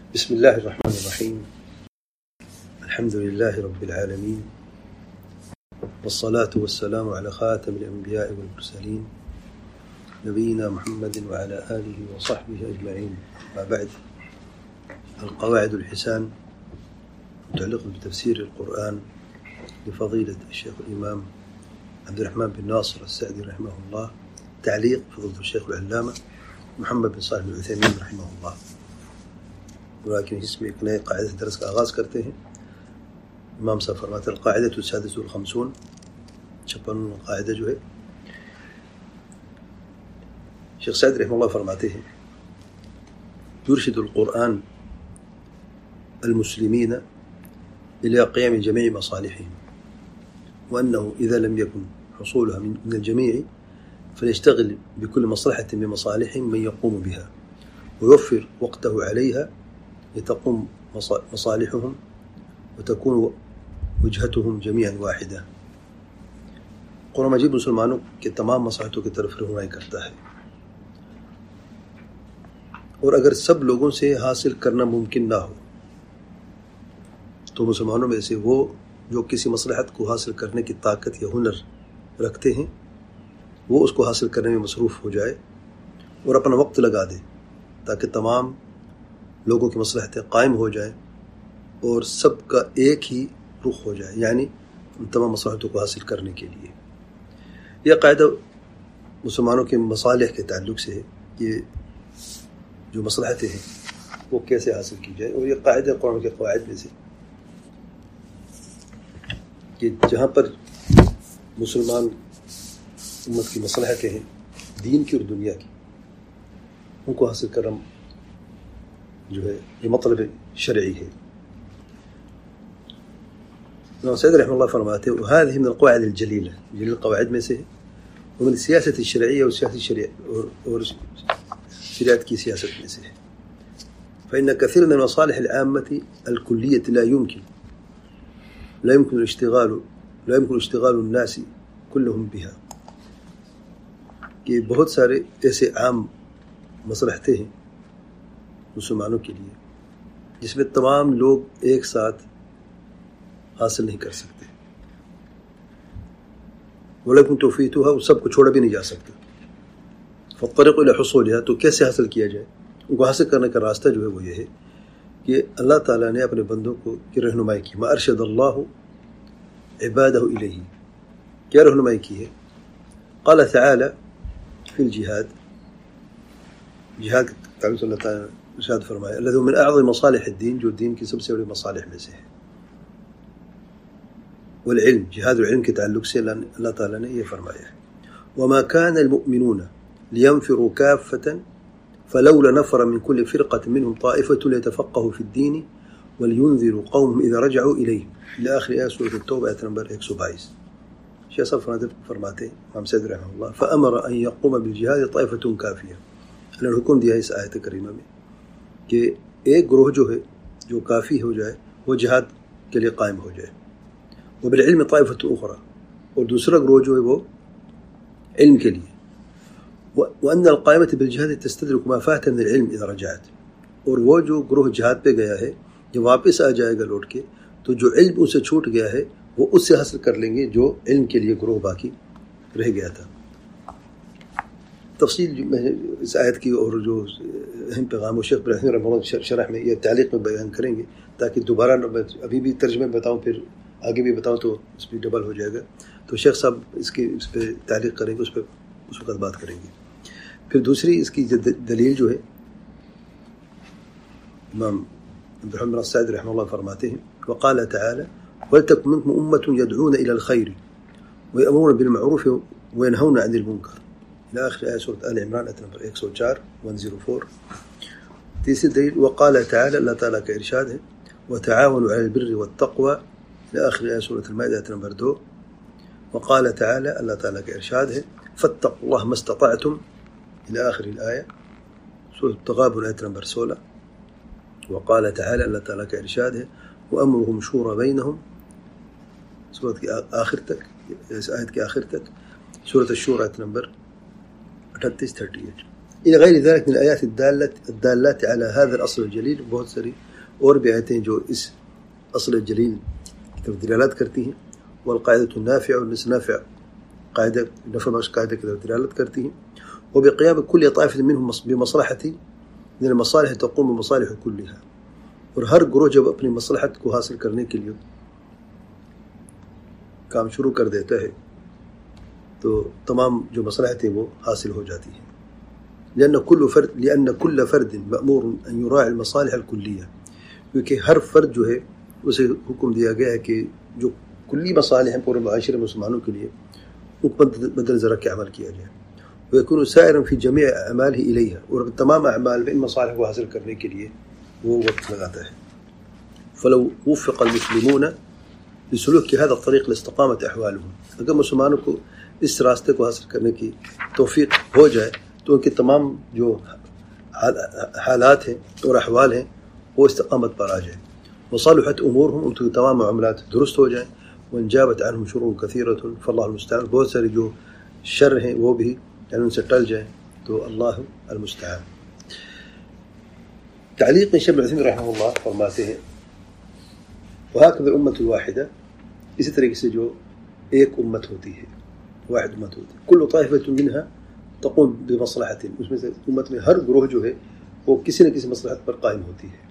بسم الله الرحمن الرحيم. الحمد لله رب العالمين، والصلاة والسلام على خاتم الأنبياء والمرسلين نبينا محمد وعلى آله وصحبه أجمعين. وبعد، القواعد الحسان متعلقة بتفسير القرآن لفضيلة الشيخ الإمام عبد الرحمن بن ناصر السعدي رحمه الله، تعليق فضيلة الشيخ العلامة محمد بن صالح العثيمين رحمه الله. ولكن اس میں ایک نئے قاعدے سے درس کا آغاز کرتے ہیں. امام صاحب فرماتے ہیں القاعدۃ السادسۃ والخمسون، 56 قاعدہ جو ہے. شیخ سعد رحمہ اللہ فرماتے ہیں يرشد القرآن المسلمين إلى قيام جميع مصالحهم، وأنه إذا لم يكن حصولها من الجميع فليشتغل بكل مصلحة من مصالحهم من يقوم بها ويوفر وقته عليها لتقوم مصالحهم وتكون وجهتهم جميعا واحدة. قرآن مجید مسلمانوں کے تمام مصلحتوں کی طرف رہنمائی کرتا ہے، اور اگر سب لوگوں سے حاصل کرنا ممکن نہ ہو تو مسلمانوں میں سے وہ جو کسی مصلحت کو حاصل کرنے کی طاقت یا ہنر رکھتے ہیں وہ اس کو حاصل کرنے میں مصروف ہو جائے اور اپنا وقت لگا دے تاکہ تمام لوگوں کی مصلحتیں قائم ہو جائیں اور سب کا ایک ہی رخ ہو جائے، یعنی ان تمام مصلحتوں کو حاصل کرنے کے لیے. یہ قاعدہ مسلمانوں کے مصالح کے تعلق سے ہے کہ جو مصلحتیں ہیں وہ کیسے حاصل کی جائے. اور یہ قاعدہ قرآن کے قواعد میں سے کہ جہاں پر مسلمان امت کی مصلحتیں ہیں دین کی اور دنیا کی، ان کو حاصل کرنا جو ہے یہ مطلب شرعی ہے. امام سعد رحمہ اللہ فرماتے ہیں وهذه من القواعد الجلیلہ، جلیل القواعد میں سے ہے، ومن السیاست الشرعیہ اور سیاست شریعت اور شریعت کی سیاست میں سے ہے. فإن كثير من المصالح العامة الكلية لا يمكن اشتغال الناس كلهم بها، کہ بہت سارے ایسے عام مصلحتیں ہیں مسلمانوں کے لیے جس میں تمام لوگ ایک ساتھ حاصل نہیں کر سکتے. ولیکن توفیتها، وہ سب کو چھوڑا بھی نہیں جا سکتا. فالطريق الى حصولها، تو کیسے حاصل کیا جائے؟ ان کو حاصل کرنے کا راستہ جو ہے وہ یہ ہے کہ اللہ تعالیٰ نے اپنے بندوں کو کی رہنمائی کی. ما ارشد اللہ عبادہ الیہ، کیا رہنمائی کی ہے؟ قال تعالی فی الجہاد، جہاد کے تعلق اللہ تعالیٰ نے ارشاد فرمایا الذی من اعظم مصالح الدین، جو دین کی سب سے بڑی مصالح میں سے ہے. والعلم، جہاد العلم کے تعلق سے اللہ تعالیٰ نے یہ فرمایا ہے وما كان المؤمنون لينفروا كافة فلولا نفر من كل فرقة منهم طائفة ليتفقهوا في الدين ولينذروا قومهم إذا رجعوا إليهم، إلى آخر آية سورة التوبة آية نمبر 122. شیخ صاحب فرماتے ہیں امام سعد رحمہ اللہ فأمر أن يقوم بالجهاد طائفة كافية، انہوں نے حکم دیا اس آیت کریمہ میں کہ ایک گروہ جو ہے جو کافی ہو جائے وہ جہاد کے لیے قائم ہو جائے. وبالعلم طائفة أخرى، اور دوسرا گروہ جو ہے وہ علم کے لیے. وأن القائمة بالجهاد تستدرك ما فات من العلم إذا رجعت، اور وہ جو گروہ جہاد پہ گیا ہے جب واپس آ جائے گا لوٹ کے تو جو علم اسے چھوٹ گیا ہے وہ اس سے حاصل کر لیں گے جو علم کے لیے گروہ باقی رہ گیا تھا. تفصیل میں اس آیت کی اور جو اہم پیغام و شیخ ابراہیم رحمہ اللہ شرح میں یا تعلیق میں بیان کریں گے تاکہ دوبارہ ابھی بھی ترجمے بتاؤں پھر آگے بھی بتاؤں تو اس پہ ڈبل ہو جائے گا. تو شیخ صاحب اس پہ تعلیق کریں گے، اس وقت بات کریں گے. پھر دوسری اس کی دلیل جو ہے امام عبد الرحمن بن سعد رحمہ اللہ فرماتے ہیں وقال تعالی وَلْتَكُنْ مِنْكُمْ أُمَّةٌ يَدْعُونَ إِلَى الْخَيْرِ وَيَأْمُرُونَ بِالْمَعْرُوفِ وَيَنْهَوْنَ عَنِ الْمُنكَرِ، إلى آخر آية سورة آل عمران آية نمبر 104. تیسری دلیل وقال تعالی، اللہ تعالیٰ کا ارشاد ہے وَتَعَاوَنُوا عَلَى الْبِرِّ وَالتَّقْوَى، إلى آخر آية سورة المائدة آية نمبر 2. وقال تعالی، اللہ تعالیٰ کا ارشاد ہے فَاتَّقُوا اللَّهَ مَا اسْتَطَعْتُمْ، إلى آخر الآية سورة التغابن آية نمبر 16. وقال تعالی، اللہ تعالیٰ کا ارشاد ہے وَأَمْرُهُمْ شُورَى بَيْنَهُمْ، سورت کے آخر تک، اس آیت کے آخر تک، سورۃ الشورى آیت نمبر 38-38. إلى غير ذلك من الآيات الدالات على هذا الأصل الجلیل. بہت ساری اور بھی آیتیں جو اس اصل الجلیل کی طرف دلالت کرتی ہیں. والقاعدة النافع والنافع قاعدة نفع بخش قاعدة کی طرف دلالت کرتی ہیں. وبقيام كل طائفة منهم بمصلحة من المصالح تقوم بمصالح كلها. اور ہر گروہ جب اپنی مصلحت کو حاصل کرنے کے لیے کام شروع کر دیتا ہے تو تمام جو مصلحتیں وہ حاصل ہو جاتی ہیں. لأن كل فرد مأمور أن يراعي المصالح الكلية. کیونکہ ہر فرد جو ہے اسے حکم دیا گیا ہے کہ جو کلی مصالح ہیں پورے معاشرے مسلمانوں کے لیے ان کو مد نظر رکھ کے عمل کیا جائے. ويكون سائرا في جميع أعماله إليها. اور تمام اعمال میں ان مصالح کو حاصل کرنے کے لیے وہ وقت لگاتا ہے. فلو وفق المسلمون لسلوك هذا الطريق لاستقامت احوالهم. اگر مسلمانوں کو اس راستے کو حاصل کرنے کی توفیق ہو جائے تو ان کے تمام جو حالات ہیں اور احوال ہیں وہ استقامت پر آ جائیں. وصالحت امورهم ان کی تمام معاملات درست ہو جائیں. وانجابت عنهم شرور كثيرة فالله المستعان. بہت سارے جو شر ہیں وہ بھی یعنی ان سے ٹل جائیں تو اللہ المستعان. تعلیق میں شیخ ابن عثیمین رحمہ اللہ فرماتے ہیں وهكذا الأمة الواحدة. اسی طریقے سے جو ایک امت ہوتی ہے واحد امت ہوتی ہے كل طائفة منها تقوم بمصلحة. اس میں سے امت میں ہر گروہ جو ہے وہ کسی نہ کسی مصلحت پر قائم ہوتی ہے.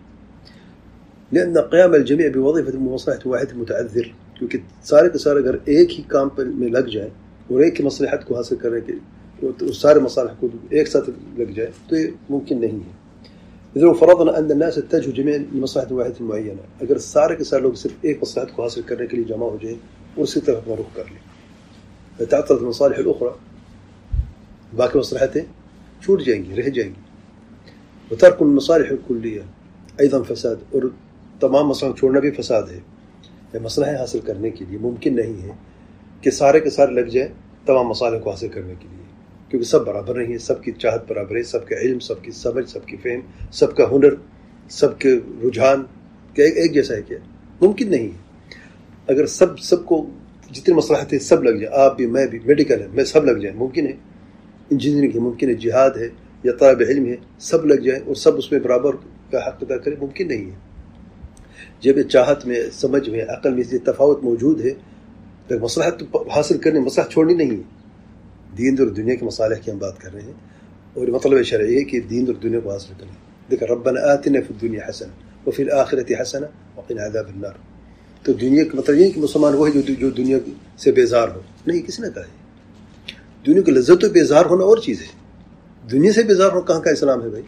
لأن قيام الجميع بوظيفة بمصلحة واحد متعذر. کیونکہ سارے کے سارے اگر ایک ہی کام پر میں لگ جائیں اور ایک ہی مصلحت کو حاصل کرنے کے سارے مصالح کو ایک ساتھ لگ جائے تو یہ ممکن نہیں ہے. اذا فرضنا ان الناس اتجهوا جميعا لمصلحة واحدة معينة. اگر سارے کے سارے لوگ صرف ایک مصلحت کو حاصل کرنے کے لیے جمع ہو جائیں اور اسی طرف رخ کر لیں فتعطلت المصالح الأخرى. باقی مصلحتیں چھوٹ جائیں گی رہ جائیں گی. وترك المصالح الكلية ايضا فساد. اور تمام مصالح چھوڑنا بھی فساد ہے. یہ مصلحہ حاصل کرنے کے لیے ممکن نہیں ہے کہ سارے کے سارے لگ جائیں تمام مصالح کو حاصل کرنے کے لیے کیونکہ سب برابر نہیں ہے. سب کی چاہت برابر ہے. سب کا علم سب کی سمجھ سب کی فہم سب کا ہنر سب کے رجحان کیا ایک جیسا ہے کیا ممکن نہیں ہے. اگر سب کو جتنی مصلحتیں سب لگ جائیں آپ بھی میں بھی میڈیکل ہے میں سب لگ جائیں ممکن ہے. انجینئرنگ ہے ممکن ہے. جہاد ہے یا طالب علم ہے سب لگ جائیں اور سب اس میں برابر کا حق ادا کریں ممکن نہیں ہے. جب یہ چاہت میں سمجھ میں عقل میں یہ تفاوت موجود ہے تو مصلحت حاصل کرنے مصلحت چھوڑنی نہیں ہے. دین اور دنیا کے مصالح کی ہم بات کر رہے ہیں اور مطلب شرعی ہے کہ دین اور دنیا کو حاصل کریں. دیکھیں ربنا آتنا فی الدنیا حسنہ وفی الآخرۃ حسنہ وقنا عذاب النار. تو دنیا کا مطلب یہ ہے کہ مسلمان وہ ہے جو دنیا سے بیزار ہو نہیں. کسی نے کہا ہے دنیا کی لذت و بیزار ہونا اور چیز ہے. دنیا سے بیزار ہونا کہاں کا اسلام ہے بھائی.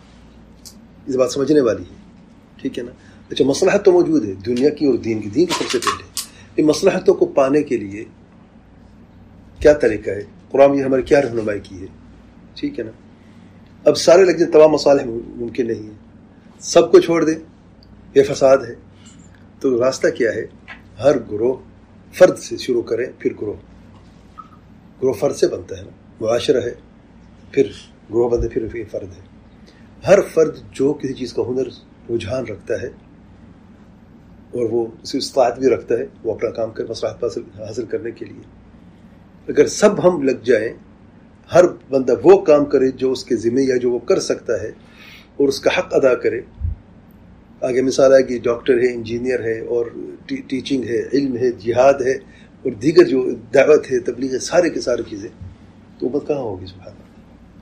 اس بات سمجھنے والی ہے ٹھیک ہے نا. اچھا مصلحت تو موجود ہے دنیا کی اور دین کی سب سے پہلے. ان مصلحتوں کو پانے کے لیے کیا طریقہ ہے قرآن یہ ہماری کیا رہنمائی کی ہے ٹھیک ہے نا. اب سارے لگ جائیں تمام مصالح ممکن نہیں ہے. سب کو چھوڑ دیں یہ فساد ہے. تو راستہ کیا ہے ہر گروہ فرد سے شروع کریں پھر گروہ فرد سے بنتا ہے نا. معاشرہ ہے پھر گروہ بنتے پھر فرد ہے. ہر فرد جو کسی چیز کا ہنر رجحان رکھتا ہے اور وہ اس کی استطاعت بھی رکھتا ہے وہ اپنا کام کر مصلحت حاصل کرنے کے لیے اگر سب ہم لگ جائیں ہر بندہ وہ کام کرے جو اس کے ذمہ یا جو وہ کر سکتا ہے اور اس کا حق ادا کرے. آگے مثال ہے کہ ڈاکٹر ہے انجینئر ہے اور ٹیچنگ ہے علم ہے جہاد ہے اور دیگر جو دعوت ہے تبلیغ ہے سارے کے سارے چیزیں تو امت کہاں ہوگی سبحان اللہ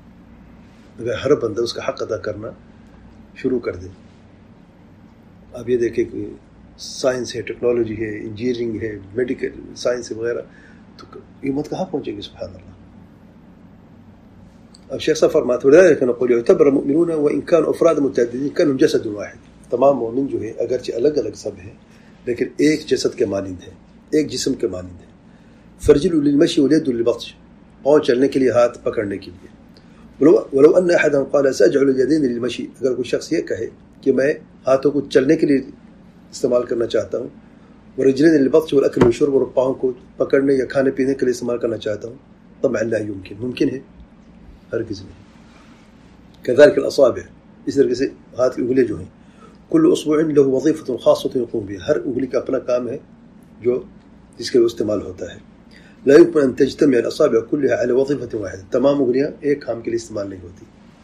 اگر ہر بندہ اس کا حق ادا کرنا شروع کر دے. اب یہ دیکھیں کہ سائنس ہے ٹیکنالوجی ہے انجینئرنگ ہے میڈیکل سائنس ہے وغیرہ تو امت کہاں پہنچے گی سبحان اللہ. اب شیخ صاحب فرماتے ہیں نقول يعتبر المؤمنون وان كانوا افراد متعددين كانوا جسد واحد. تمام مومن جو ہے اگرچہ الگ الگ سب ہیں لیکن ایک جسد کے مانند ہیں ایک جسم کے مانند ہیں. فرجل للمشي واليد للبطش. پاؤں چلنے کے لیے ہاتھ پکڑنے کے لیے. ولو ان احدا قال ساجعل اليدين للمشي. اگر کوئی شخص یہ کہے کہ میں ہاتھوں کو چلنے کے لیے استعمال کرنا چاہتا ہوں ورجلين للبطش والاكل والشرب اور پاؤں کو پکڑنے یا کھانے پینے کے لیے استعمال کرنا چاہتا ہوں طبعا لا يمكن. ممکن ہے ہرگز نہیں. كذلك الاصابع. اس طرح سے ہاتھ کی انگلیاں جو ہیں كل اصبع له وظيفه خاصه يقوم بها. ہر انگلی کا اپنا کام ہے جو جس کے لیے استعمال ہوتا ہے. لا يمكن ان تجتمع الاصابع كلها على وظيفه واحده. تمام انگلیاں ایک کام کے لیے استعمال نہیں ہوتی.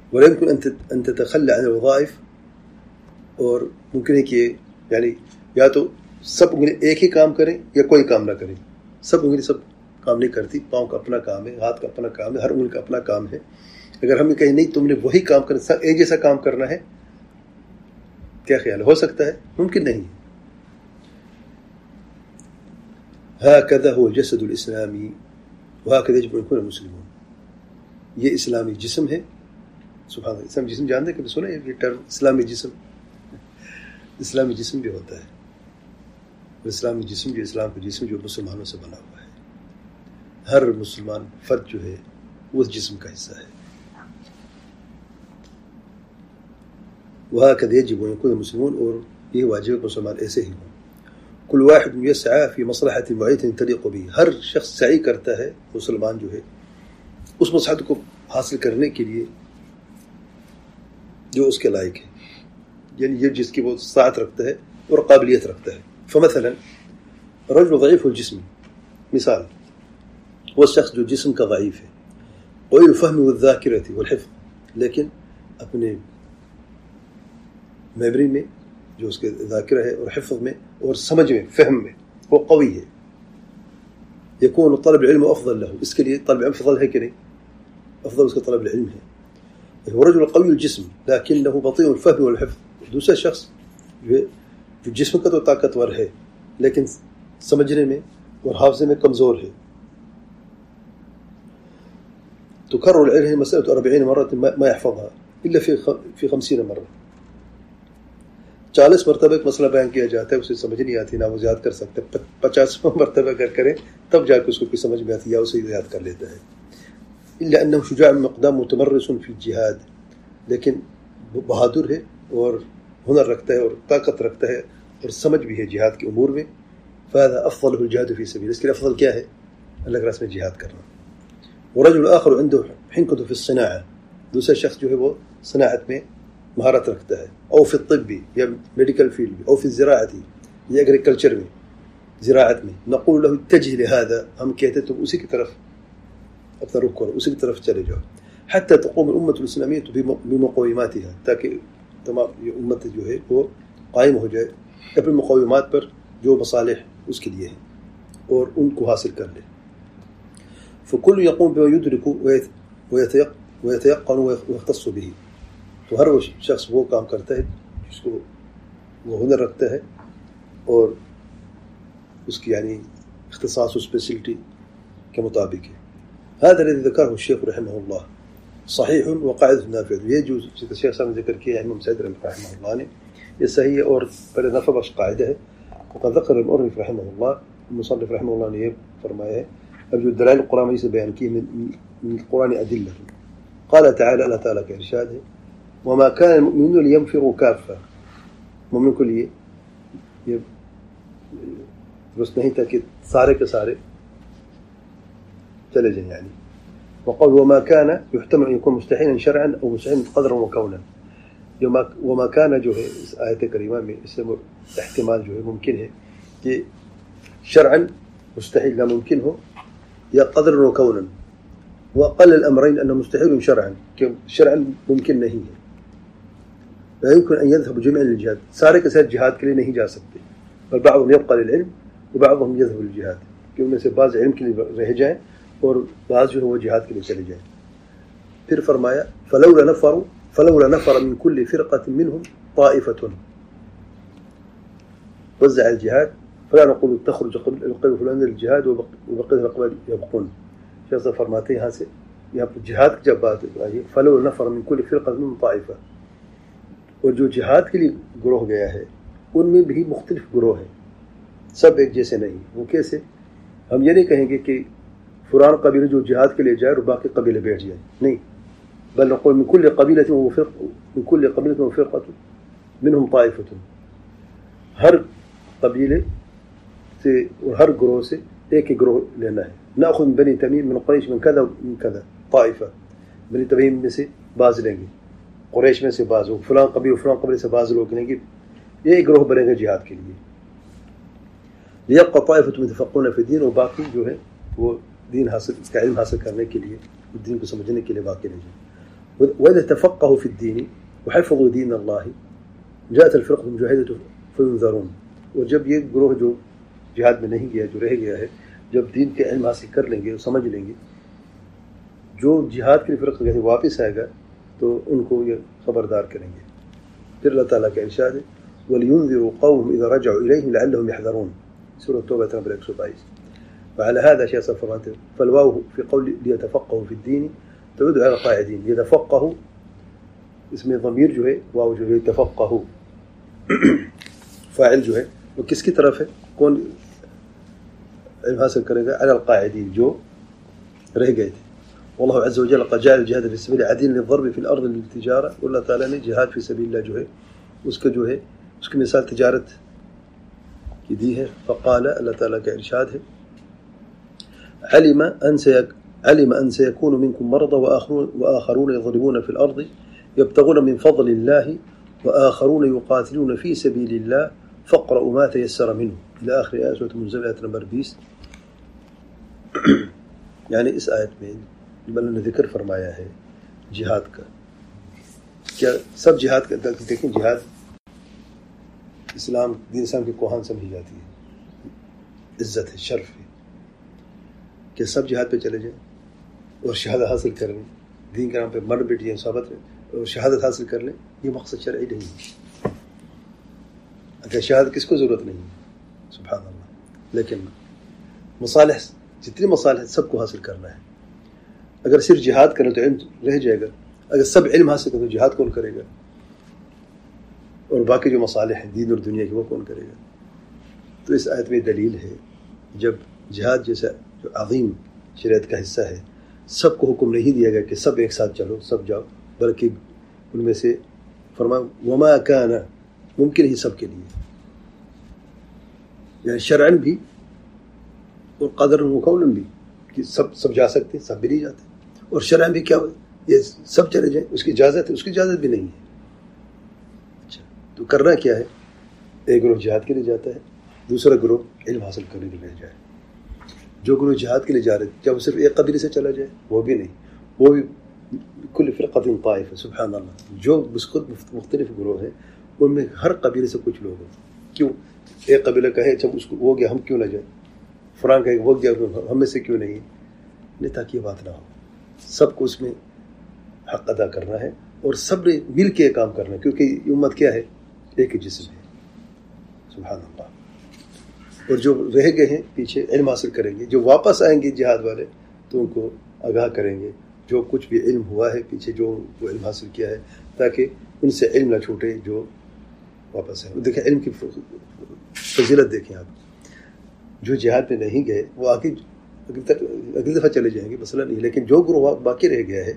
ولا يمكن أن تتخلى عن الوظائف. اور ممکن ہے کہ یعنی یا تو سب انگلی ایک ہی کام کریں یا کوئی کام نہ کریں. سب انگلی سب کام نہیں کرتی. پاؤں کا اپنا کام ہے, ہاتھ کا اپنا کام ہے, ہر انگلی کا اپنا کام ہے. اگر ہم کہیں نہیں تم نے وہی کام کرنا, ایک جیسا کام کرنا ہے, کیا خیال ہو سکتا ہے؟ ممکن نہیں. هكذا هو الجسد الإسلامي وهكذا يجب أن يكون المسلمون. یہ اسلامی جسم ہے. سبحان اللہ, اسلامی جسم جانتے ہیں, کبھی سنا ہے یہ ٹرم اسلامی جسم؟ اسلامی جسم بھی ہوتا ہے. اسلامی جسم جو اسلام کا جسم جو مسلمانوں سے بنا ہوا ہے. ہر مسلمان فرد جو ہے وہ اس جسم کا حصہ ہے. وهكذا يجب أن يكون المسلمون, اور یہ واجب مسلمان ایسے ہی ہوں. كل واحد يسعى في مصلحة معينة تليق به. ہر شخص سعی کرتا ہے, مسلمان جو ہے, اس مصلحت کو حاصل کرنے کے لیے جو اس کے لائق ہے, یعنی یہ جس کی وہ سعادت رکھتا ہے اور قابلیت رکھتا ہے. فمثلا رجل ضعيف الجسم, مثال وہ شخص جو جسم کا ضعیف ہے, قوي الفهم والذاكرة والحفظ, لیکن اپنے میموری میں جو اس کے ذاکرہ ہے اور حفظ میں اور سمجھ میں فہم میں وہ قوی ہے. يكون طلب العلم افضل له, اس کے لیے طلب علم افضل ہے کہ نہیں؟ افضل اس کا طلب العلم ہے. هو رجل قوي الجسم لكنه بطيء الفهم والحفظ. دوسرا شخص جو جسم کا تو طاقتور ہے لیکن سمجھنے میں اور حافظے میں کمزور ہے. تكرر العلم مسألة 40 مرة ما يحفظها إلا في 50 مرة. 40 مرتبہ ایک مسئلہ بیان کیا جاتا ہے, اسے سمجھ نہیں آتی, نہ وہ یاد کر سکتے. 50 مرتبہ اگر کریں تب جا کے اس کو کوئی سمجھ میں آتی یا اسے یاد کر لیتا ہے. إلا أنه شجاع مقدام متمرس في الجهاد, لیکن بہادر ہے اور ہنر رکھتا ہے اور طاقت رکھتا ہے اور سمجھ بھی ہے جہاد کے امور میں. فهذا أفضل الجهاد في سبيل. اس کے افضل کیا ہے؟ اللہ کے راستے میں جہاد کرنا. ورجل آخر عنده حنكة في الصناعة, دوسرا شخص جو ہے وہ صناعت میں مہارت رکھتا ہے. او فی الطب یا میڈیکل فیلڈ میں, او فی الزراعة یا ایگریکلچر میں, زراعت میں. نقول له اتجه لهذا, ہم کہتے تم اسی کی طرف اپنا رخ کرو, اسی کی طرف چلے جاؤ. حتى تقوم الأمة الإسلامية بمقوماتها, تاکہ تمام یہ امت جو ہے وہ قائم ہو جائے اپنے مقومات پر جو مصالح اس کے لیے ہیں اور ان کو حاصل کر لے. فكل يقوم بما يدرك ويتيقن ويختص به. تو ہر وہ شخص وہ کام کرتا ہے جس کو وہ ہنر رکھتا ہے اور اس کی یعنی اختصاص و اسپیشلٹی کے مطابق ہے. هذا الذي ذكره الشيخ رحمه الله صحيح وقاعدة نافذ. یہ جو الشيخ صاحب نے ذکر کیا ہے امام سعید رحمہ اللہ نے, یہ صحیح ہے اور بڑے نفع بخش قاعدہ ہے. وقد ذكر المؤلف رحمه الله, المصنف رحمه الله نے یہ فرمایا ہے اب جو دلائل قرآن سے بیان کی من القرآن ادلہ. قال تعالى, اللہ تعالیٰ کا ارشاد ہے, وما كان المؤمنون لينفروا كافة. مومن کو لیے یہ درست نہیں تھا کہ سارے کے سارے چلے جائیں یعنی. وقال وما كان يحتمل ان يكون مستحيلا شرعا او مستحيلا قدرا وكونا. وما كان جو ہے اس آیت کریمہ میں اس سے احتمال جو ہے ممکن ہے کہ شرعا مستحیل ناممکن ہو یا قدر و کونا. وقل الامرين انه مستحيل شرعا, کہ شرعا ممکن نہیں ہے. لا يمكن ان يذهب جميعا للجهاد, سارے کے ساتھ جہاد کے لیے نہیں جا سکتے. بل بعضهم يبقى للعلم وبعضهم يذهب للجهاد, کہ ان میں سے بعض علم کے لیے رہ جائیں اور بعض جو ہے وہ جہاد کے لیے چلے جائیں. پھر فرمایا فلولا نفر من كل فرقة منهم طائفة وزع الجهاد فلا نقول تخرج القبيلة فلان للجهاد وبقية الأقبال يبقون. شخص فرماتے ہیں یہاں سے یہاں پر جہاد کی جب بات آئی, فلولا نفر من كل فرقة منهم طائفة, اور جو جہاد کے لیے گروہ گیا ہے ان میں بھی مختلف گروہ ہیں, سب ایک جیسے نہیں. وہ کیسے؟ ہم یہ نہیں کہیں گے کہ فلان قبیلہ جو جہاد کے لیے جائے اور باقی قبیلے بیٹھ جائیں, نہیں. بل نقول من كل قبيلة وفرقة منهم طائفة, ہر قبیلے سے اور ہر گروہ سے ایک ہی گروہ لینا ہے. نأخذ من بني تميم من قريش من كذا من كذا طائفة, بنی تمیم میں سے بعض لیں گے, قریش میں سے بعض, فلان قبیلے سے بعض لوگ لیں گے, یہ گروہ بنے گے جہاد کے لیے. ليبقى طائفة متفقون في الدين, اور باقی جو ہے وہ دین حاصل, اس کا علم حاصل کرنے کے لیے, دین کو سمجھنے کے لیے باقی رہ جائیں. وإذا تفقهوا في الدين وحفظوا دين الله جاءت الفرقة المجاهدة فينذرون. اور جب یہ گروہ جو جہاد میں نہیں گیا، جو رہ گیا ہے، جب دین کے علم حاصل کر لیں گے اور سمجھ لیں گے، جو جہاد کے فرقہ کہتے واپس آئے گا تو ان کو یہ خبردار کریں گے. پھر اللہ تعالیٰ کا ارشاد ہے وَلْيُنذِرُوا قَوْمَهُمْ إِذَا رَجَعُوا إِلَيْهِمْ لَعَلَّهُمْ يَحْذَرُونَ، سورة التوبة نمبر 122. وعلى هذا شيء صفرات فالواو في قول ليتفقهوا في الدين تعود على القاعدين. يتفقهوا اسم ضمیر جو ہے واو جو ہے تفقهوا فاعل جو ہے وہ کس کی طرف ہے؟ کون علم حاصل کرے گا؟ على القاعدين جو رہ گئے تھے. والله عز وجل قد جعل الجهاد في سبيل عديل للضرب في الارض للتجاره. والله تعالی نے جہاد فی سبیل اللہ جو ہے اس کا جو ہے اس کی مثال تجارت کی دی ہے. فقال اللہ تعالی کا ارشاد ہے علم ان سيكون منكم مرضى واخرون يضربون في الارض يبتغون من فضل الله واخرون يقاتلون في سبيل الله فاقرؤوا ما تيسر منه الى اخر آیت سورۃ المزمل نمبر 20. یعنی اس آیت میں اللہ نے ذکر فرمایا ہے جہاد کا. کیا سب جہاد کا دیکھیں، جہاد اسلام دین اسلام کی کوہان سمجھی جاتی ہے، عزت ہے، شرف ہے کہ سب جہاد پہ چلے جائیں اور شہادت حاصل کر لیں، دین کے نام پہ مر بیٹھیں صحابت میں اور شہادت حاصل کر لیں. یہ مقصد شرعی نہیں ہے. اگر شہادت کس کو ضرورت نہیں ہے سبحان اللہ، لیکن مصالح جتنی مصالح سب کو حاصل کرنا ہے. اگر صرف جہاد کریں تو علم رہ جائے گا، اگر سب علم حاصل کریں تو جہاد کون کرے گا؟ اور باقی جو مصالح ہیں دین اور دنیا کی وہ کون کرے گا؟ تو اس آیت میں دلیل ہے جب جہاد جیسا جو عظیم شریعت کا حصہ ہے سب کو حکم نہیں دیا گیا کہ سب ایک ساتھ چلو سب جاؤ، بلکہ ان میں سے فرمایا وما کان، ممکن ہی سب کے لیے، یعنی شرعن بھی اور قدر و قولاً بھی کہ سب جا سکتے، سب بھی نہیں جاتے. اور شرعن بھی کیا یہ سب چلے جائیں اس کی اجازت ہے؟ اس کی اجازت بھی نہیں ہے. اچھا تو کرنا کیا ہے؟ ایک گروہ جہاد کے لیے جاتا ہے، دوسرا گروہ علم حاصل کرنے کے لیے جائے. جو گروہ جہاد کے لیے جا رہے تھے جب صرف ایک قبیلے سے چلا جائے وہ بھی نہیں، وہ بھی کل فرقۃ طائفہ سبحان اللہ، جو خود مختلف گروہ ہیں ان میں ہر قبیلے سے کچھ لوگ ہیں. کیوں ایک قبیلہ کہے جب اس کو وہ گیا ہم کیوں نہ جائیں، فران کہے وہ گیا ہم میں سے کیوں نہیں، تاکہ یہ بات نہ ہو. سب کو اس میں حق ادا کرنا ہے اور سب نے مل کے کام کرنا ہے، کیونکہ یہ امت کیا ہے؟ ایک ہی جسم ہے سبحان اللہ. اور جو رہ گئے ہیں پیچھے علم حاصل کریں گے، جو واپس آئیں گے جہاد والے تو ان کو آگاہ کریں گے جو کچھ بھی علم ہوا ہے پیچھے جو وہ علم حاصل کیا ہے، تاکہ ان سے علم نہ چھوٹے جو واپس ہیں. دیکھیں علم کی فضیلت دیکھیں آپ، جو جہاد میں نہیں گئے وہ اگلی دفعہ چلے جائیں گے مسئلہ نہیں، لیکن جو گروہ باقی رہ گیا ہے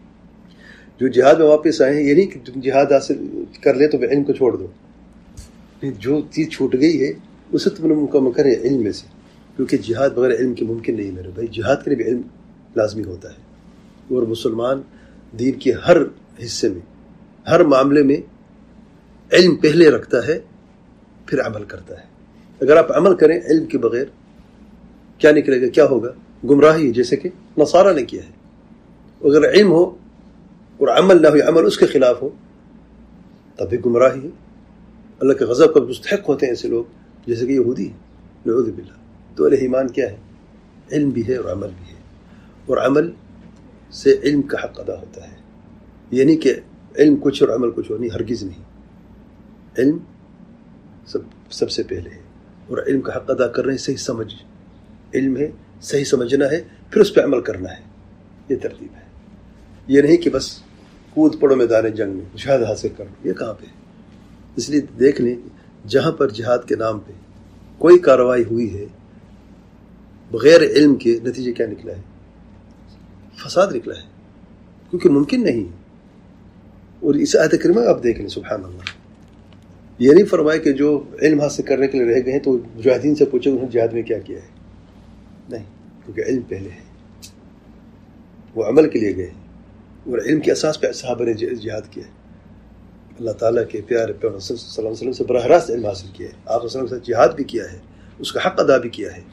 جو جہاد میں واپس آئے ہیں، یہ نہیں کہ تم جہاد حاصل کر لے تو علم کو چھوڑ دو. جو چیز چھوٹ گئی ہے اسے تم نے مکمل کرے علم میں سے، کیونکہ جہاد بغیر علم کے ممکن نہیں میرے بھائی. جہاد کے لیے بھی علم لازمی ہوتا ہے. اور مسلمان دین کے ہر حصے میں ہر معاملے میں علم پہلے رکھتا ہے پھر عمل کرتا ہے. اگر آپ عمل کریں علم کے بغیر کیا نکلے گا؟ کیا ہوگا؟ گمراہی، جیسے کہ نصارہ نے کیا ہے. اگر علم ہو اور عمل نہ ہو، عمل اس کے خلاف ہو تب بھی گمراہی ہے. اللہ کے غضب کا مستحق ہوتے ہیں ایسے لوگ جیسے کہ یہودی ہے نعوذ باللہ. تو اہل ایمان کیا ہے؟ علم بھی ہے اور عمل بھی ہے، اور عمل سے علم کا حق ادا ہوتا ہے. یعنی کہ علم کچھ اور عمل کچھ اور نہیں، ہرگز نہیں. علم سب سے پہلے ہے اور علم کا حق ادا کرنا ہے. صحیح سمجھ علم ہے، صحیح سمجھنا ہے، پھر اس پہ عمل کرنا ہے. یہ ترتیب ہے. یہ نہیں کہ بس کود پڑو میدان جنگ میں شہادت حاصل کرو، یہ کہاں پہ؟ اس لیے دیکھ لیں جہاں پر جہاد کے نام پہ کوئی کارروائی ہوئی ہے بغیر علم کے، نتیجے کیا نکلا ہے؟ فساد نکلا ہے، کیونکہ ممکن نہیں. اور اس آیت کریمہ آپ دیکھ لیں سبحان اللہ، یہ نہیں فرمایا کہ جو علم حاصل کرنے کے لیے رہ گئے ہیں تو مجاہدین سے پوچھو انہوں نے جہاد میں کیا کیا ہے. نہیں، کیونکہ علم پہلے ہے، وہ عمل کے لیے گئے اور علم کے اساس پہ صحابہ نے جہاد کیا ہے. اللہ تعالیٰ کے پیارے پیغمبر صلی اللہ علیہ وسلم سے براہ راست علم حاصل کیا ہے. آپ صلی اللہ علیہ وسلم کے ساتھ جہاد بھی کیا ہے، اس کا حق ادا بھی کیا ہے.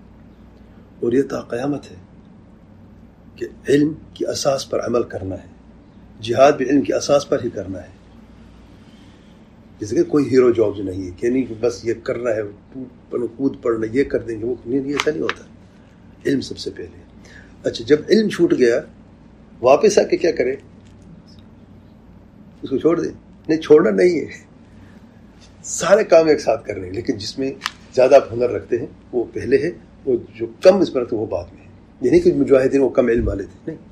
اور یہ تا قیامت ہے کہ علم کی اساس پر عمل کرنا ہے. جہاد بھی علم کی اساس پر ہی کرنا ہے. جیسے کہ کوئی ہیرو جابز نہیں ہے کہ نہیں بس یہ کرنا ہے کود پڑنا یہ کر دیں گے وہ نہیں, ایسا نہیں ہوتا. علم سب سے پہلے. اچھا جب علم چھوٹ گیا واپس آ کے کیا کرے؟ اس کو چھوڑ دیں؟ نہیں, چھوڑنا نہیں ہے. سارے کام ایک ساتھ کر رہے ہیں, لیکن جس میں زیادہ آپ ہنر رکھتے ہیں وہ پہلے ہے, وہ جو کم اس پر رکھتے وہ بعد میں ہے. یہ نہیں کہ مجاہدین وہ کم علم والے تھے, نہیں.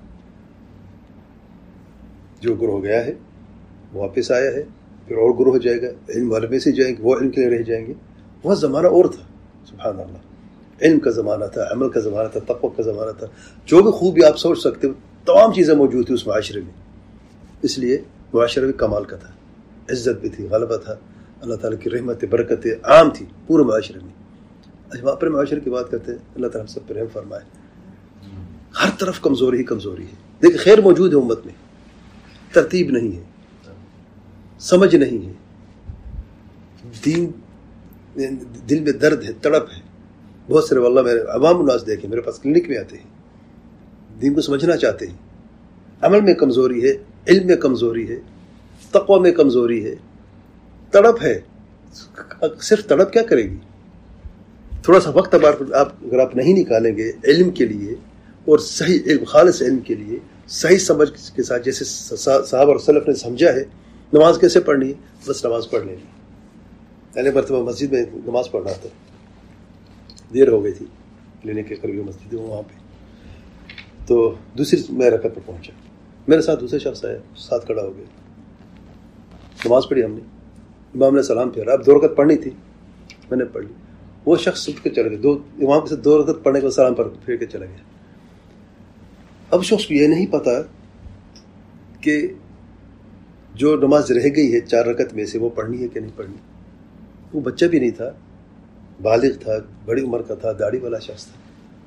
جو گروہ گیا ہے واپس آیا ہے, پھر اور گروہ ہو جائے گا, علم والے میں سے جائیں گے, وہ علم کے لیے رہ جائیں گے. وہ زمانہ اور تھا, سبحان اللہ. علم کا زمانہ تھا, عمل کا زمانہ تھا, تقوی کا زمانہ تھا. جو بھی خوبی آپ سوچ سکتے ہو تمام چیزیں موجود تھیں اس معاشرے میں. اس لیے معاشرے بھی کمال کا تھا, عزت بھی تھی, غلبہ تھا, اللہ تعالیٰ کی رحمت برکتیں عام تھی پورے معاشرے میں. جب اپنے معاشرے کی بات کرتے ہیں اللہ تعالیٰ ہم سب پر رحم فرمائے. ہر طرف کمزوری ہی کمزوری ہے. دیکھیں خیر موجود ہے امت میں, ترتیب نہیں ہے, سمجھ نہیں ہے, دین دل میں درد ہے, تڑپ ہے. بہت سارے واللہ میرے عوام الناس دیکھیں میرے پاس کلینک میں آتے ہیں, دین کو سمجھنا چاہتے ہیں. عمل میں کمزوری ہے, علم میں کمزوری ہے, تقوی میں کمزوری ہے, تڑپ ہے. صرف تڑپ کیا کرے گی؟ تھوڑا سا وقت اگر آپ نہیں نکالیں گے علم کے لیے اور صحیح علم, خالص علم کے لیے صحیح سمجھ کے ساتھ, جیسے صحابہ اور سلف نے سمجھا ہے نماز کیسے پڑھنی ہے, بس نماز پڑھ لینی. پہلے مرتبہ مسجد میں نماز پڑھ رہا تھا, دیر ہو گئی تھی, لینے کے قریب مسجد ہے وہاں پہ, تو دوسری میں رکعت پر پہنچا, میرے ساتھ دوسرے شخص آیا, ساتھ کھڑا ہو گیا. نماز پڑھی ہم نے, امام نے سلام پھیرا, اب 2 رکعت پڑھنی تھی, میں نے پڑھ لی. وہ شخص اٹھ کے چلا گیا, امام کے ساتھ 2 رکعت پڑھنے کے سلام پر پھیر کے چلا گیا. اب شخص کو یہ نہیں پتا کہ جو نماز رہ گئی ہے 4 رکعت میں سے وہ پڑھنی ہے کہ نہیں پڑھنی. وہ بچہ بھی نہیں تھا, بالغ تھا, بڑی عمر کا تھا, داڑھی والا شخص تھا.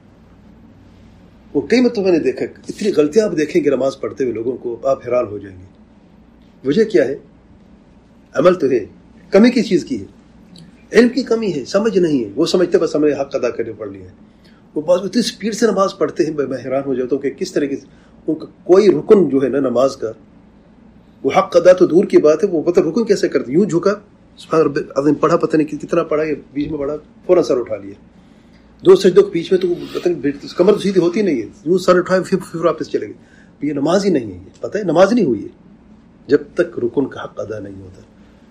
وہ کئی مرتبہ میں نے دیکھا, اتنی غلطیاں آپ دیکھیں گے نماز پڑھتے ہوئے لوگوں کو, آپ حیران ہو جائیں گے. وجہ کیا ہے؟ عمل تو ہے, کمی کس چیز کی ہے؟ علم کی کمی ہے, سمجھ نہیں ہے. وہ سمجھتے بس ہمیں حق ادا کرنے پڑ لیا ہے. وہ بعض اتنی سپیڈ سے نماز پڑھتے ہیں, میں حیران ہو جاتا ہوں کہ کس طرح کی ان کا کوئی رکن جو ہے نا نماز کا, وہ حق ادا تو دور کی بات ہے, وہ پتہ رکن کیسے کرتے, یوں جھکا سبحان رب العظیم, پڑھا پتہ نہیں کتنا پڑھا, یہ بیچ میں پڑھا فوراً سر اٹھا لیا. 2 سجدوں کے بیچ میں تو پتہ نہیں, کمر تو سیدھی ہوتی نہیں ہے, یوں سر اٹھائے پھر واپس چلے گئے. یہ نماز ہی نہیں ہے, یہ پتہ ہے نماز نہیں ہوئی ہے جب تک رکن کا حق ادا نہیں ہوتا.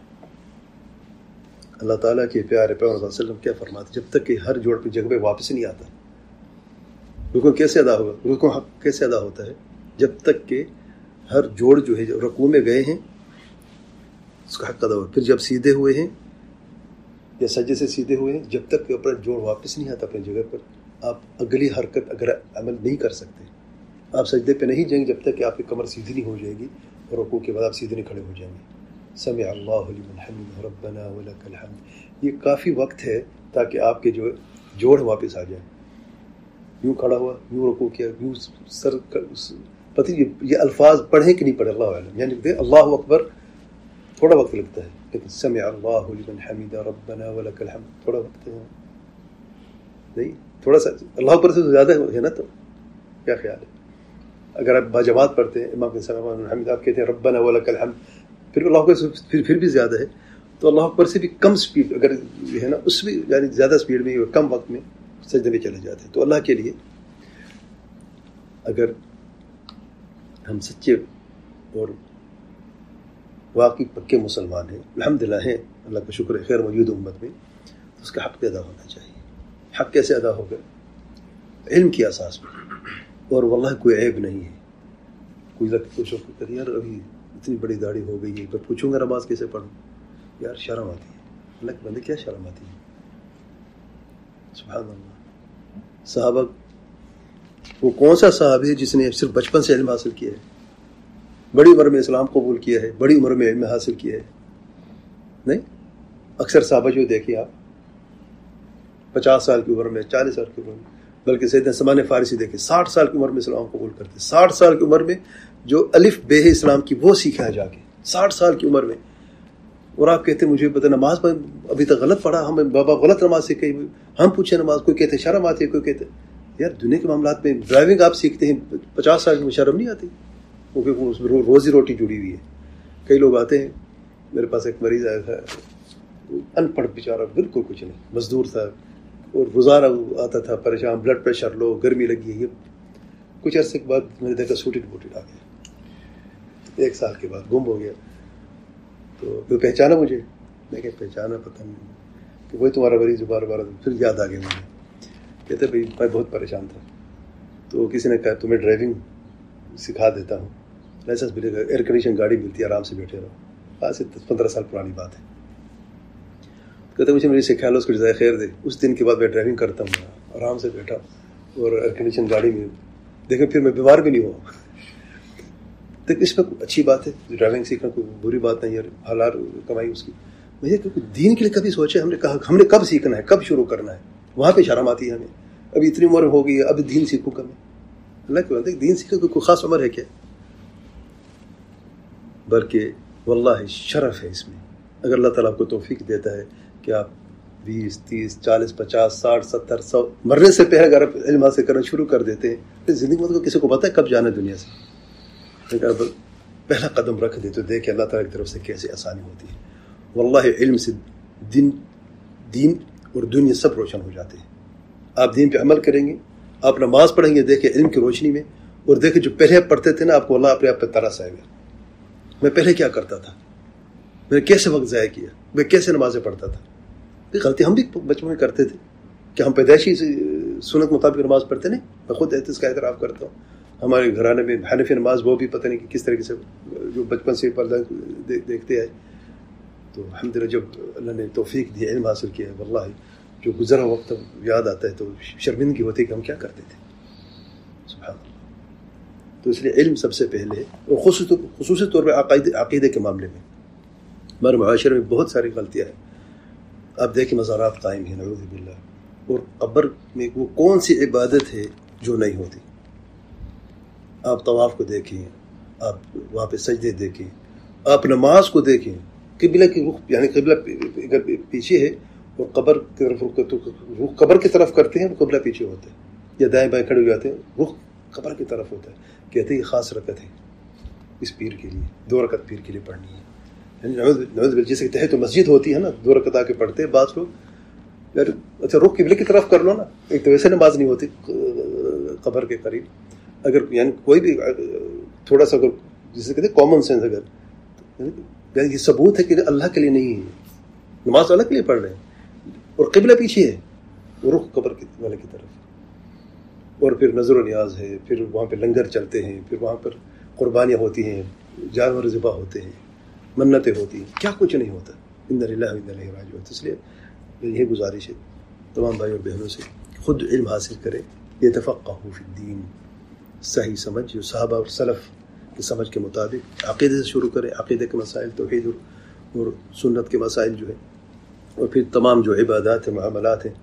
اللہ تعالیٰ کے پیارے پیغمبر صلی اللہ علیہ وسلم کیا فرماتے, جب تک کہ ہر جوڑ پہ جگہ پہ واپس نہیں آتا, رکن کیسے ادا ہوگا, رکن حق کیسے ادا ہوتا ہے؟ جب تک کہ ہر جوڑ جو ہے جو رکوع میں گئے ہیں اس کا حق ادا ہوا. پھر جب سیدھے ہوئے ہیں یا سجدے سے سیدھے ہوئے ہیں, جب تک کہ اپنا جوڑ واپس نہیں آتا اپنی جگہ پر, آپ اگلی حرکت اگر عمل نہیں کر سکتے. آپ سجدے پہ نہیں جائیں گے جب تک کہ آپ کی کمر سیدھی نہیں ہو جائے گی, اور رکوع کے بعد آپ سیدھے نہیں کھڑے ہو جائیں گے. سمع اللہ لمن حمدہ ربنا ولک الحمد. یہ کافی وقت ہے تاکہ آپ کے جو جوڑ واپس آ جائیں. یوں کھڑا ہوا, یوں رکوع کیا, یوں سر, پتہ یہ الفاظ پڑھیں کہ نہیں پڑھے اللہ عالم. یعنی اللہ اکبر تھوڑا وقت لگتا ہے, لیکن سمع اللہ لمن حمدہ ربنا ولک الحمد تھوڑا وقت ہے نہیں, تھوڑا سا اللہ اکبر سے زیادہ ہے نا. تو کیا خیال ہے اگر آپ باجماعت پڑھتے ہیں امام کے سمع الحمد, آپ کہتے ہیں ربنا ولک الحمد, پھر اللہ اکبر سے پھر بھی زیادہ ہے, تو اللہ اکبر سے بھی کم سپیڈ اگر ہے نا, اس بھی یعنی زیادہ سپیڈ میں کم وقت میں سجدے میں چلے جاتے ہیں. تو اللہ کے لیے اگر ہم سچے اور واقعی پکے مسلمان ہیں, الحمدللہ ہیں, اللہ کا شکر ہے, خیر موجود امت میں, تو اس کا حق بھی ادا ہونا چاہیے. حق کیسے ادا ہوگا؟ علم کی اساس پر, اور واللہ کوئی عیب نہیں ہے. کوئی کہتے یار ابھی اتنی بڑی داڑھی ہو گئی ہے, میں پوچھوں گا نماز کیسے پڑھوں, یار شرم آتی ہے. اللہ کے بندے کیا شرم آتی ہے, سبحان اللہ. صحابہ, وہ کون سا صحابی ہے جس نے صرف بچپن سے علم حاصل کیا ہے, بڑی عمر میں اسلام قبول کیا ہے, بڑی عمر میں علم حاصل کیا ہے؟ نہیں. اکثر صحابہ جو دیکھیں آپ 50 سال کی عمر میں, 40 سال کی عمر میں, بلکہ سیدنا سلمان فارسی دیکھیں 60 سال کی عمر میں اسلام قبول کرتے, 60 سال کی عمر میں جو الف بے ہے اسلام کی وہ سیکھا جا کے, 60 سال کی عمر میں. اور آپ کہتے ہیں مجھے پتہ نماز ابھی تک غلط پڑھا, ہم بابا غلط نماز سیکھی, ہم پوچھیں نماز, کوئی کہتے شرم آتی ہے, کوئی کہتے یار دنیا کے معاملات میں ڈرائیونگ آپ سیکھتے ہیں 50 سال میں, شرم نہیں آتی؟ کیونکہ اس میں روزی روٹی جڑی ہوئی ہے. کئی لوگ آتے ہیں, میرے پاس ایک مریض آیا تھا, ان پڑھ بیچارہ, بالکل کچھ نہیں, مزدور تھا, اور روزانہ آتا تھا پریشان, بلڈ پریشر لو, گرمی لگی ہے. کچھ عرصے کے بعد میں نے دیکھا سوٹڈ بوٹڈ آ گیا, 1 سال کے بعد گم ہو گیا. تو پھر پہچانا مجھے, میں کہ پہچانا پتہ نہیں کہ وہی تمہارا مریض بار بار. پھر یاد آ گیا مجھے, کہتے بھائی میں بہت پریشان تھا. تو کسی نے کہا تمہیں ڈرائیونگ سکھا دیتا ہوں, لائسنس ملے گا, ایئر کنڈیشن گاڑی ملتی ہے, آرام سے بیٹھے رہو. آج سے 15 سال پرانی بات ہے. کہتے مجھے میری سکھا لو, اس کو جزائے خیر دے. اس دن کے بعد میں ڈرائیونگ کرتا ہوں, آرام سے بیٹھا, اور ایئر کنڈیشن گاڑی میں دیکھیں, پھر میں بیمار بھی نہیں ہوا. تو اس میں اچھی بات ہے, ڈرائیونگ سیکھنا کوئی بری بات نہیں ہے, حلال کمائی اس کی. مجھے دین کے لیے کبھی سوچے, ہم نے کہا ہم نے کب سیکھنا ہے, کب شروع کرنا ہے, وہاں پہ شرم آتی ہے ہمیں. ابھی اتنی عمر ہو گئی ہے, ابھی دین سیکھوں کا میں. اللہ کی بات ہے, دین سیکھنے کوئی خاص عمر ہے کیا؟ بلکہ واللہ شرف ہے اس میں. اگر اللہ تعالیٰ آپ کو توفیق دیتا ہے کہ آپ 20, 30, 40, 50, 60, 70, 100 مرنے سے پہلے اگر آپ علم حاصل کرنا شروع کر دیتے ہیں, پھر زندگی میں کسی کو پتہ ہے کب جانا ہے دنیا سے. لیکن اب پہلا قدم رکھ دے تو دیکھ اللہ تعالیٰ کی طرف سے کیسے آسانی ہوتی ہے. واللہ علم سے دین اور دنیا سب روشن ہو جاتے ہیں. آپ دین پہ عمل کریں گے, آپ نماز پڑھیں گے, دیکھیں علم کی روشنی میں, اور دیکھیں جو پہلے پڑھتے تھے نا, آپ کو اللہ اپنے آپ پہ ترس آئے گا. میں پہلے کیا کرتا تھا, میں کیسے وقت ضائع کیا, میں کیسے نمازیں پڑھتا تھا. غلطی ہم بھی بچپن میں کرتے تھے کہ ہم پیدائشی سنت مطابق نماز پڑھتے نہیں. میں خود احتیاط کا اعتراف کرتا ہوں. ہمارے گھرانے میں حنفی نماز وہ بھی پتہ نہیں کہ کس طریقے سے جو بچپن سے پردہ دیکھتے آئے. تو الحمدللہ جب اللہ نے توفیق دی, علم حاصل کیا ہے, واللہ جو گزرا وقت یاد آتا ہے تو شرمندگی ہوتی ہے کہ ہم کیا کرتے تھے. سبحان اللہ. تو اس لیے علم سب سے پہلے ہے, اور خصوصی طور پہ عقیدے کے معاملے میں ہمارے معاشرے میں بہت ساری غلطیاں ہیں. آپ دیکھیں مزارات قائم ہیں نعوذ باللہ, اور قبر میں وہ کون سی عبادت ہے جو نہیں ہوتی. آپ طواف کو دیکھیں, آپ وہاں پہ سجدے دیکھیں, آپ نماز کو دیکھیں, قبلہ کی رخ, یعنی قبلہ اگر پیچھے ہے اور قبر کی طرف رخ قبر کی طرف کرتے ہیں, قبلہ پیچھے ہوتا ہے, یا دائیں بائیں کھڑے ہو جاتے ہیں, رخ قبر کی طرف ہوتا ہے. کہتے ہیں یہ خاص رکعت ہے اس پیر کے لیے, 2 رکعت پیر کے لیے پڑھنی ہے. یعنی جیسے کہ تو مسجد ہوتی ہے نا, 2 رکعت آ کے پڑھتے ہیں بعض لوگ. یار اچھا رخ قبلے کی طرف کر لو نا, ایک تو ویسے نماز نہیں ہوتی قبر کے قریب. اگر یعنی کوئی بھی تھوڑا سا اگر جسے کہتے ہیں کامن سینس, اگر یہ ثبوت ہے کہ اللہ کے لیے نہیں ہے, نماز اللہ کے لیے پڑھ رہے ہیں, اور قبلہ پیچھے ہے, رخ قبر والے کی طرف, اور پھر نظر و نیاز ہے, پھر وہاں پہ لنگر چلتے ہیں, پھر وہاں پر قربانیاں ہوتی ہیں, جانور ذبح ہوتے ہیں, منتیں ہوتی ہیں, کیا کچھ نہیں ہوتا. انا للہ و انا الیہ راجعون. اس لیے یہ گزارش ہے تمام بھائی اور بہنوں سے, خود علم حاصل کریں, یتفقہوا فی الدین, صحیح سمجھ جو صحابہ اور سلف کی سمجھ کے مطابق عقیدے سے شروع کریں, عقیدے کے مسائل, توحید اور سنت کے مسائل جو ہیں, اور پھر تمام جو عبادات ہیں, معاملات ہیں,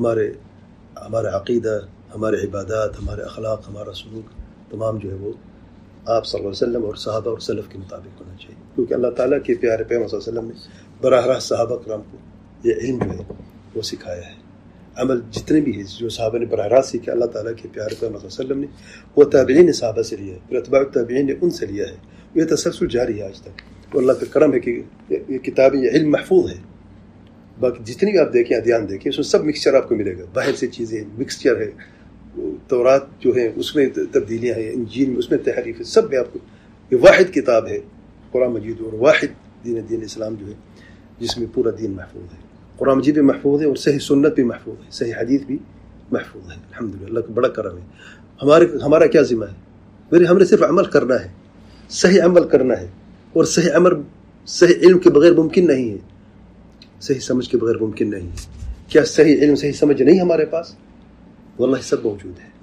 ہمارا عقیدہ, ہمارے عبادات, ہمارے اخلاق, ہمارا سلوک, تمام جو ہے وہ آپ صلی اللہ علیہ وسلم اور صحابہ اور سلف کے مطابق ہونا چاہیے. کیونکہ اللہ تعالیٰ کے پیارے پیغمبر صلی اللہ علیہ وسلم نے براہ راست صحابہ کرام کو یہ علم جو ہے وہ سکھایا ہے. عمل جتنے بھی ہیں جو صحابہ نے براہ راست سیکھا اللہ تعالیٰ کے پیارے پیغمبر صلی اللہ علیہ وسلم نے, وہ تابعین نے صحابہ سے لیا ہے, پھر اتباع التابعین نے ان سے لیا ہے. یہ تسلسل جاری ہے آج تک, اور اللہ کا کرم ہے کہ یہ کتابیں, یہ علم محفوظ ہے. باقی جتنی بھی آپ دیکھیں, ادیان دیکھیں, اس میں سب مکسچر آپ کو ملے گا, باہر سے چیزیں مکسچر ہے. تورات جو ہے اس میں تبدیلیاں ہیں, انجیل میں اس میں تحریف ہے, سب میں آپ کو یہ واحد کتاب ہے قرآن مجید, اور واحد دین اسلام جو ہے جس میں پورا دین محفوظ ہے. قرآن مجید بھی محفوظ ہے, اور صحیح سنت بھی محفوظ ہے, صحیح حدیث بھی محفوظ ہے. الحمدللہ, اللہ کا بڑا کرم ہے. ہمارا کیا ذمہ ہے؟ ہم نے صرف عمل کرنا ہے, صحیح عمل کرنا ہے, اور صحیح عمل صحیح علم کے بغیر ممکن نہیں ہے, صحیح سمجھ کے بغیر ممکن نہیں ہے. کیا صحیح علم صحیح سمجھ نہیں ہمارے پاس؟ واللہ سب موجود ہے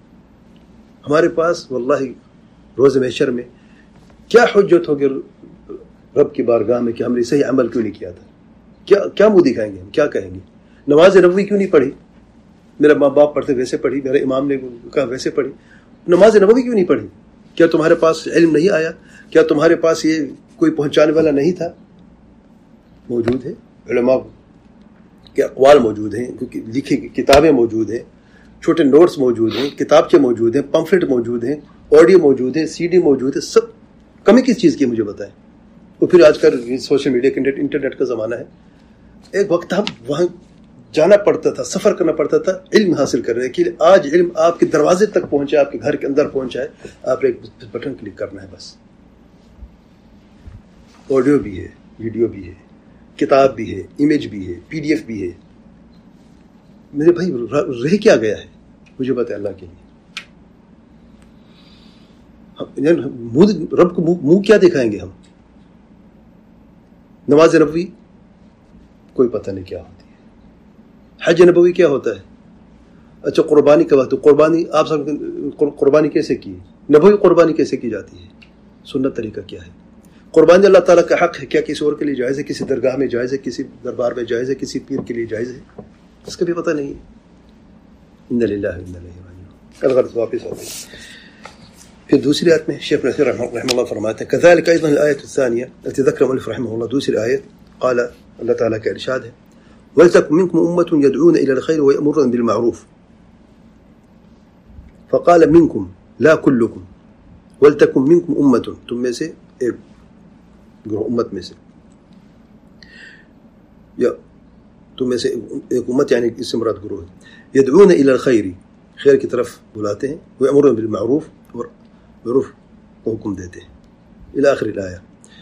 ہمارے پاس. واللہ روز محشر میں کیا حجت ہوگی رب کی بارگاہ میں کہ ہم نے صحیح عمل کیوں نہیں کیا تھا؟ کیا منہ دکھائیں گے, ہم کیا کہیں گے؟ نماز نبوی کیوں نہیں پڑھی؟ میرا ماں باپ پڑھتے ویسے پڑھی, میرے امام نے کہا ویسے پڑھی. نماز نبوی کیوں نہیں پڑھی؟ کیا تمہارے پاس علم نہیں آیا؟ کیا تمہارے پاس یہ کوئی پہنچانے والا نہیں تھا؟ موجود ہے, علماء کے اقوال موجود ہیں, کیونکہ لکھی کتابیں موجود ہیں, چھوٹے نوٹس موجود ہیں, کتابچے موجود ہیں, پمفلٹ موجود ہیں, آڈیو موجود ہے, CD موجود ہے, سب کمی کس چیز کی مجھے بتائیں. اور پھر آج کل سوشل میڈیا کا انٹرنیٹ کا زمانہ ہے. ایک وقت ہم وہاں جانا پڑتا تھا, سفر کرنا پڑتا تھا علم حاصل کرنے کے لیے. آج علم آپ کے دروازے تک پہنچا, آپ کے گھر کے اندر پہنچا ہے, آپ ایک بٹن کلک کرنا ہے بس. آڈیو بھی ہے, ویڈیو بھی ہے, کتاب بھی ہے, امیج بھی ہے, PDF بھی ہے. میرے بھائی رہ کیا گیا ہے مجھے بتائے اللہ کے لیے. رب کو منہ کیا دکھائیں گے ہم؟ نماز نبوی کوئی پتہ نہیں کیا ہوتی ہے, حج نبوی کیا ہوتا ہے. اچھا قربانی کا وقت, قربانی آپ سب قربانی کیسے کی, نبوی قربانی کیسے کی جاتی ہے, سنت طریقہ کیا ہے. قربانی اللہ تعالیٰ کا حق ہے کیا کسی اور کے لیے جائز ہے, کسی درگاہ میں جائز ہے, کسی دربار میں جائز ہے, کسی پیر کے لیے جائز ہے, اس کا بھی پتہ نہیں ہے. انا للہ و انا الیہ راجعون. کل غلط واپس آتے ہیں. پھر دوسری آیت میں شیخ نصیر رحمہ اللہ فرماتے ہیں كذلك ايضا الايه الثانيه التي ذكر المؤلف رحمه الله, دوسری آیت قال اللہ تعالیٰ کا ارشاد ہے ولتكن منكم امه يدعون الى الخير ويأمرون بالمعروف فقال منكم لا كلكم ولتكن منكم امه, تم میں سے ایک گروہ, امت میں سے, یا تم میں سے ایک امت یعنی اس سے مراد گروہ ہے. يدعون الى الخير, خیر کی طرف بلاتے ہیں, ويأمرون بالمعروف, اور معروف کو حکم دیتے ہیں, الى آخر الآیہ.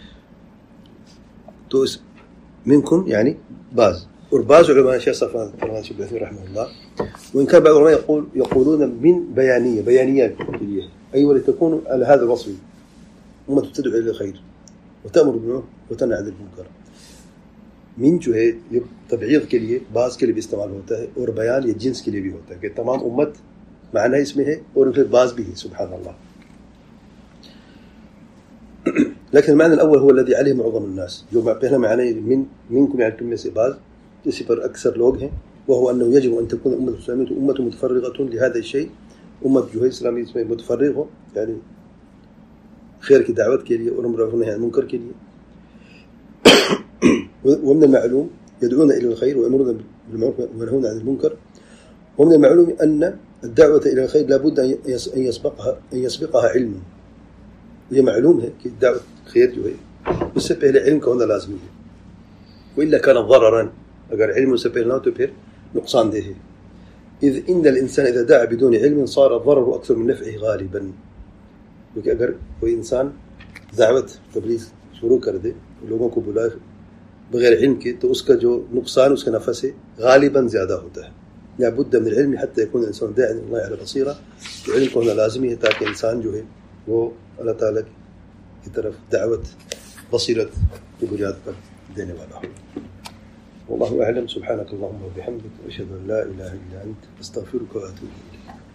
تو اس منکم یعنی بعض, اور بعض علماء شیخ صفوان الثوري رحمه الله وإن كان بعض العلماء يقولون من بيانية کے لیے, أي ولتكون على هذا الوصف أمة تدعو إلى الخير وتأمر بالمعروف وتنهى عن المنكر. من جو ہے یہ تبعیض کے لیے, بعض کے لیے بھی استعمال ہوتا ہے, اور بیان یہ جنس کے لیے بھی ہوتا ہے کہ تمام امت معنی اس میں ہے, اور پھر بعض بھی ہے. سبحان اللہ. لیکن المعنى الأول هو الذي عليه معظم الناس, جو پہلا معنی منكم يعني تم میں سے بعض, اسی پر اکثر لوگ ہیں, وهو أنه يجب أن تكون أمة الإسلامية أمة متفرغة لهذا الشيء, امت جو ہے اسلامی اس میں متفرغ ہو, یعنی خیر کی دعوت کے لیے اور امر بالمعروف عن المنکر کے لیے. ومن المعلوم يدعون إلى الخير ويأمرون بالمعروف وينهون عن المنكر. ومن المعلوم أن الدعوة إلى الخير لابد أن يسبقها علم. یہ معلوم ہے کہ دعوت خیر جو ہے اس سے پہلے علم کا ہونا لازمی ہے. وإلا كان ضررا, اگر علم سے پہلے نہ ہو تو پھر نقصان دہ ہے. إذ إن الإنسان إذا دعا بدون علم صار الضرر أكثر من نفعه غالبا. کیونکہ اگر کوئی انسان دعوت تبلیغ شروع کر دے, لوگوں کو بلائے بغیر علم کے, تو اس کا جو نقصان اس کے نفع سے غالباً زیادہ ہوتا ہے. لابد من العلم حتى يكون الإنسان داعيا إلى الله على بصيرة. تو علم کو ہونا لازمی ہے تاکہ انسان جو ہے وہ اللہ تعالیٰ کی طرف دعوت بصیرت کی بنیاد پر دینے والا ہو. والله أعلم. سبحانك اللهم وبحمدك أشهد أن لا إله إلا أنت أستغفرك وأتوب إليك.